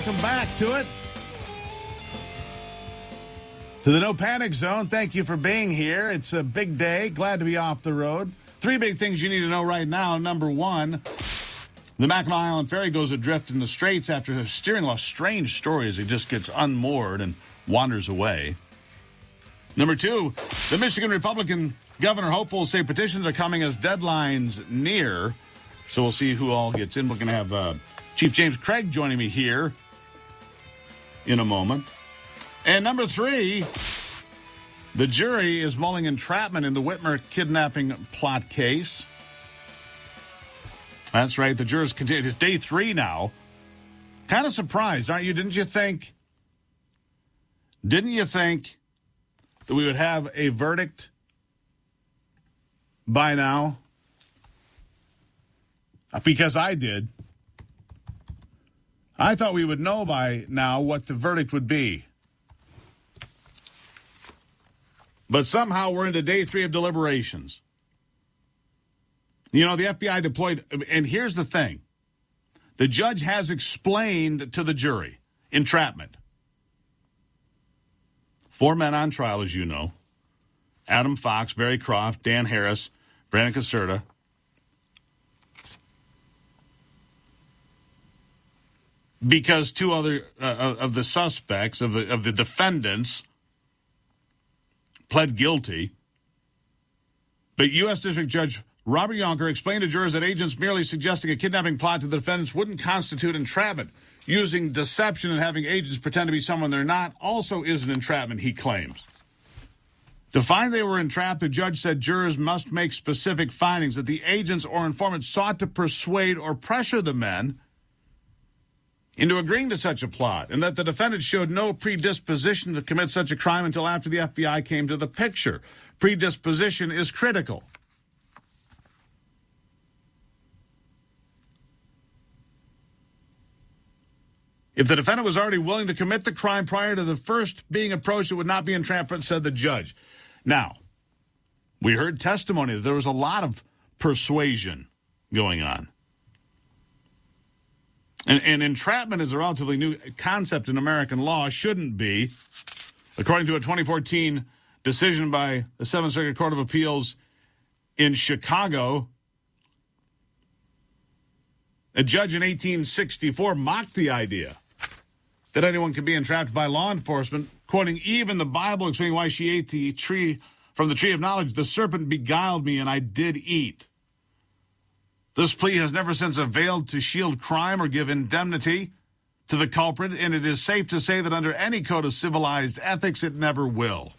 welcome back to it. To the No Panic Zone, thank you for being here. It's a big day. Glad to be off the road. 3 big things you need to know right now. Number one, the Mackinac Island ferry goes adrift in the Straits after steering a strange story as it just gets unmoored and wanders away. Number two, the Michigan Republican governor hopefuls say petitions are coming as deadlines near. So we'll see who all gets in. We're going to have Chief James Craig joining me here in a moment. And number three, the jury is mulling entrapment in the Whitmer kidnapping plot case. That's right. The jurors continue. It's day 3 now. Kind of surprised, aren't you? Didn't you think that we would have a verdict by now? Because I did. I thought we would know by now what the verdict would be. But somehow we're into day 3 of deliberations. You know, the FBI deployed, and here's the thing. The judge has explained to the jury, entrapment. 4 men on trial, as you know. Adam Fox, Barry Croft, Dan Harris, Brandon Caserta. Because 2 other of the suspects, of the defendants, pled guilty. But U.S. District Judge Robert Yonker explained to jurors that agents merely suggesting a kidnapping plot to the defendants wouldn't constitute entrapment. Using deception and having agents pretend to be someone they're not also is an entrapment, he claims. To find they were entrapped, the judge said jurors must make specific findings that the agents or informants sought to persuade or pressure the men into agreeing to such a plot, and that the defendant showed no predisposition to commit such a crime until after the FBI came to the picture. Predisposition is critical. If the defendant was already willing to commit the crime prior to the first being approached, it would not be entrapment, said the judge. Now, we heard testimony that there was a lot of persuasion going on. And entrapment is a relatively new concept in American law, shouldn't be. According to a 2014 decision by the 7th Circuit Court of Appeals in Chicago, a judge in 1864 mocked the idea that anyone could be entrapped by law enforcement, quoting even the Bible, explaining why she ate the tree from the tree of knowledge. The serpent beguiled me, and I did eat. This plea has never since availed to shield crime or give indemnity to the culprit, and it is safe to say that under any code of civilized ethics, it never will.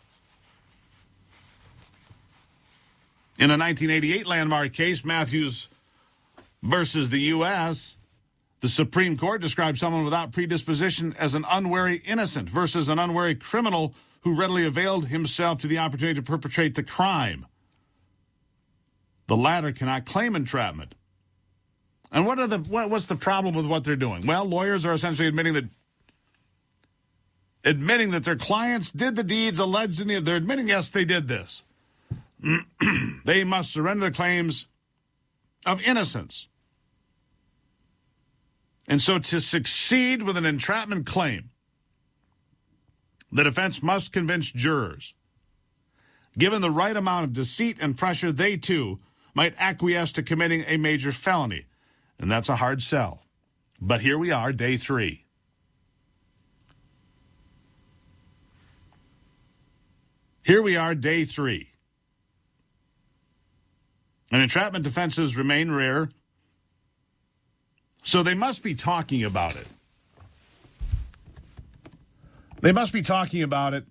In a 1988 landmark case, Matthews versus the U.S., the Supreme Court described someone without predisposition as an unwary innocent versus an unwary criminal who readily availed himself to the opportunity to perpetrate the crime. The latter cannot claim entrapment. And what's the problem with what they're doing? Well, lawyers are essentially admitting that their clients did the deeds alleged in they're admitting, yes, they did this. They must surrender the claims of innocence. And so to succeed with an entrapment claim, the defense must convince jurors, given the right amount of deceit and pressure, they too might acquiesce to committing a major felony. And that's a hard sell. But here we are, day 3. Here we are, day 3. And entrapment defenses remain rare, so they must be talking about it. They must be talking about it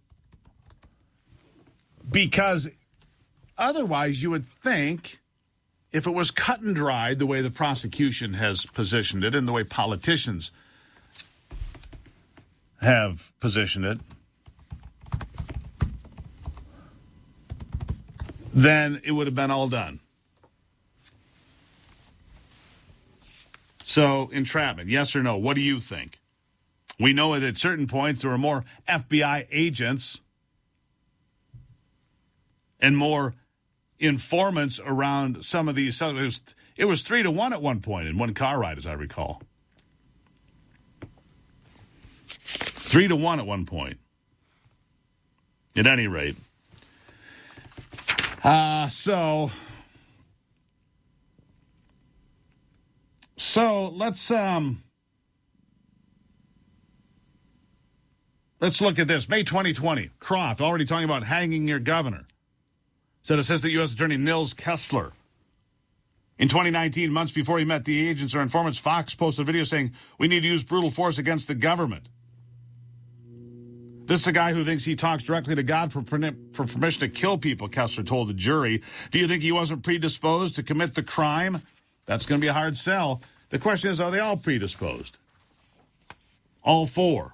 because otherwise you would think, if it was cut and dried the way the prosecution has positioned it and the way politicians have positioned it, then it would have been all done. So, entrapment, yes or no? What do you think? We know that at certain points there were more FBI agents and more informants around some of these. It was 3-1 at one point in one car ride, as I recall. 3-1 at one point. At any rate. So let's look at this. May 2020, Croft already talking about hanging your governor, said Assistant U.S. Attorney Nils Kessler. In 2019, months before he met the agents or informants, Fox posted a video saying, "We need to use brutal force against the government." This is a guy who thinks he talks directly to God for permission to kill people, Kessler told the jury. Do you think he wasn't predisposed to commit the crime? That's going to be a hard sell. The question is, are they all predisposed? All four.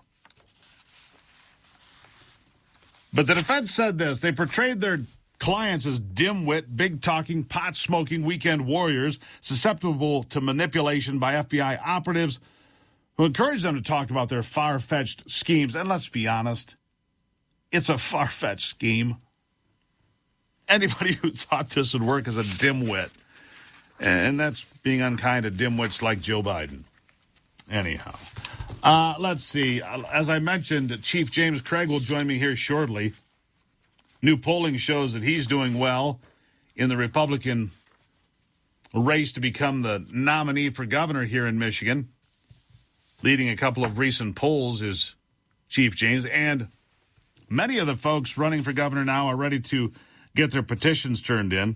But the defense said this. They portrayed their clients as dim-wit, big-talking, pot-smoking weekend warriors susceptible to manipulation by FBI operatives who encouraged them to talk about their far-fetched schemes. And let's be honest, it's a far-fetched scheme. Anybody who thought this would work is a dim-wit. And that's being unkind to dim-wits like Joe Biden. Anyhow, let's see. As I mentioned, Chief James Craig will join me here shortly. New polling shows that he's doing well in the Republican race to become the nominee for governor here in Michigan. Leading a couple of recent polls is Chief James, and many of the folks running for governor now are ready to get their petitions turned in.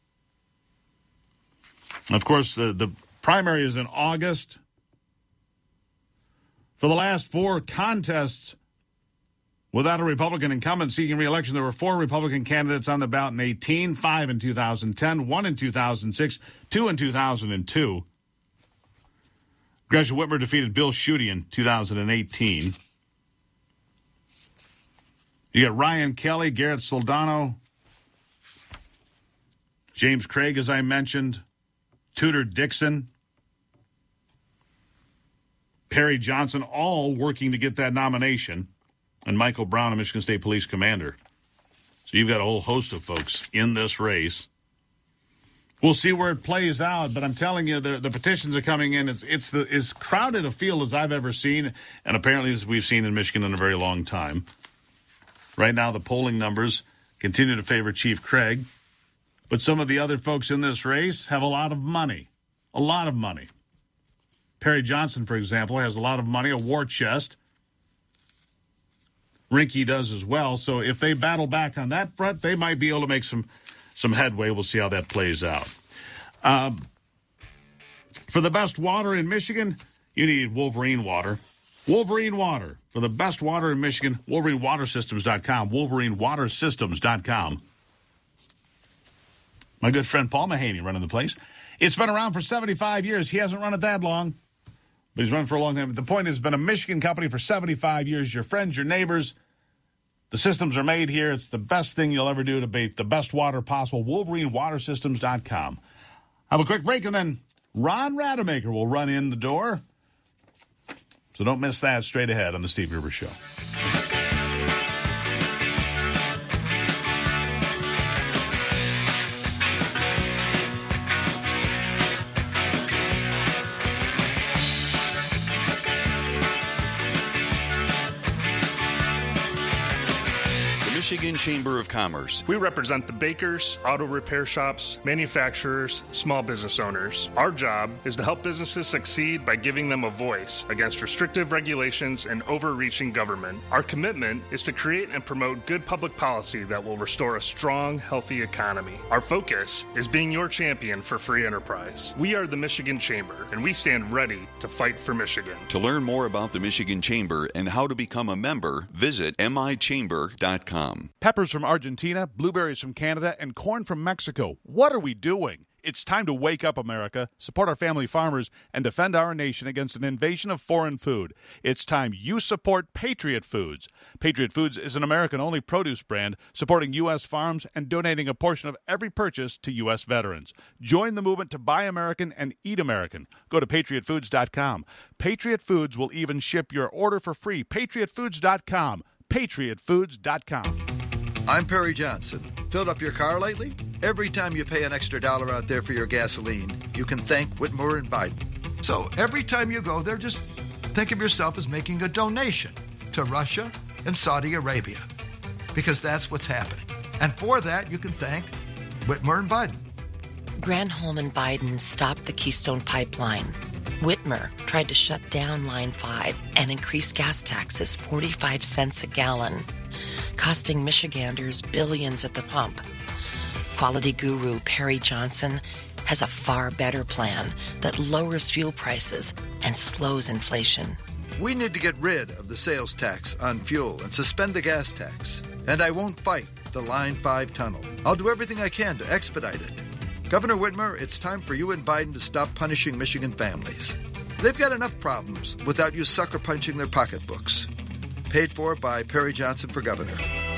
Of course, the primary is in August. For the last four contests without a Republican incumbent seeking re-election, there were four Republican candidates on the ballot in 2018, 5 in 2010, 1 in 2006, 2 in 2002. Gretchen Whitmer defeated Bill Schuette in 2018. You got Ryan Kelly, Garrett Soldano, James Craig, as I mentioned, Tudor Dixon, Perry Johnson, all working to get that nomination, and Michael Brown, a Michigan State Police commander. So you've got a whole host of folks in this race. We'll see where it plays out, but I'm telling you, the petitions are coming in. It's as crowded a field as I've ever seen, and apparently as we've seen in Michigan in a very long time. Right now, the polling numbers continue to favor Chief Craig, but some of the other folks in this race have a lot of money. A lot of money. Perry Johnson, for example, has a lot of money, a war chest. Rinke does as well. So if they battle back on that front, they might be able to make some headway. We'll see how that plays out. For the best water in Michigan, you need Wolverine water. Wolverine water. For the best water in Michigan, WolverineWaterSystems.com. WolverineWaterSystems.com. My good friend Paul Mahaney running the place. It's been around for 75 years. He hasn't run it that long, but he's run for a long time. The point is, it's been a Michigan company for 75 years. Your friends, your neighbors, the systems are made here. It's the best thing you'll ever do to bait the best water possible. WolverineWaterSystems.com. Have a quick break, and then Ron Rademacher will run in the door. So don't miss that straight ahead on the Steve Gruber Show. Michigan Chamber of Commerce. We represent the bakers, auto repair shops, manufacturers, small business owners. Our job is to help businesses succeed by giving them a voice against restrictive regulations and overreaching government. Our commitment is to create and promote good public policy that will restore a strong, healthy economy. Our focus is being your champion for free enterprise. We are the Michigan Chamber, and we stand ready to fight for Michigan. To learn more about the Michigan Chamber and how to become a member, visit michamber.com. Peppers from Argentina, blueberries from Canada, and corn from Mexico. What are we doing? It's time to wake up, America, support our family farmers, and defend our nation against an invasion of foreign food. It's time you support Patriot Foods. Patriot Foods is an American-only produce brand supporting U.S. farms and donating a portion of every purchase to U.S. veterans. Join the movement to buy American and eat American. Go to patriotfoods.com. Patriot Foods will even ship your order for free. patriotfoods.com. patriotfoods.com. I'm Perry Johnson. Filled up your car lately? Every time you pay an extra $1 out there for your gasoline, you can thank Whitmore and Biden. So every time you go there, just think of yourself as making a donation. to Russia and Saudi Arabia. Because that's what's happening. And for that, you can thank Whitmer and Biden. Granholm and Biden stopped the Keystone Pipeline. Whitmer tried to shut down Line 5 and increase gas taxes 45 cents a gallon, costing Michiganders billions at the pump. Quality guru Perry Johnson has a far better plan that lowers fuel prices and slows inflation. We need to get rid of the sales tax on fuel and suspend the gas tax. And I won't fight the Line 5 tunnel. I'll do everything I can to expedite it. Governor Whitmer, it's time for you and Biden to stop punishing Michigan families. They've got enough problems without you sucker punching their pocketbooks. Paid for by Perry Johnson for governor.